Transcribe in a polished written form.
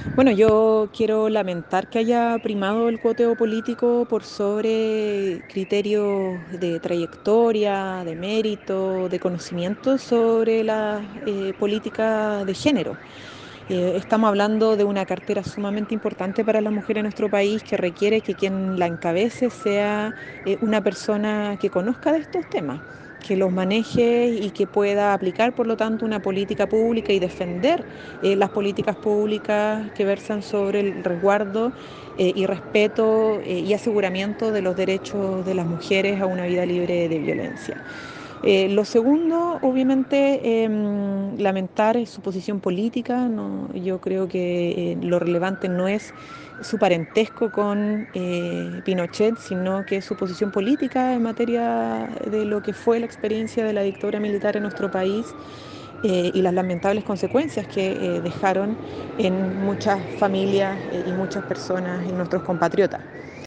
Bueno, yo quiero lamentar que haya primado el cuoteo político por sobre criterios de trayectoria, de mérito, de conocimiento sobre la política de género. Estamos hablando de una cartera sumamente importante para las mujeres en nuestro país que requiere que quien la encabece sea una persona que conozca de estos temas, que los maneje y que pueda aplicar, por lo tanto, una política pública y defender las políticas públicas que versan sobre el resguardo y respeto y aseguramiento de los derechos de las mujeres a una vida libre de violencia. Lo segundo, obviamente, lamentar su posición política. No, yo creo que lo relevante no es su parentesco con Pinochet, sino que es su posición política en materia de lo que fue la experiencia de la dictadura militar en nuestro país y las lamentables consecuencias que dejaron en muchas familias y muchas personas y nuestros compatriotas.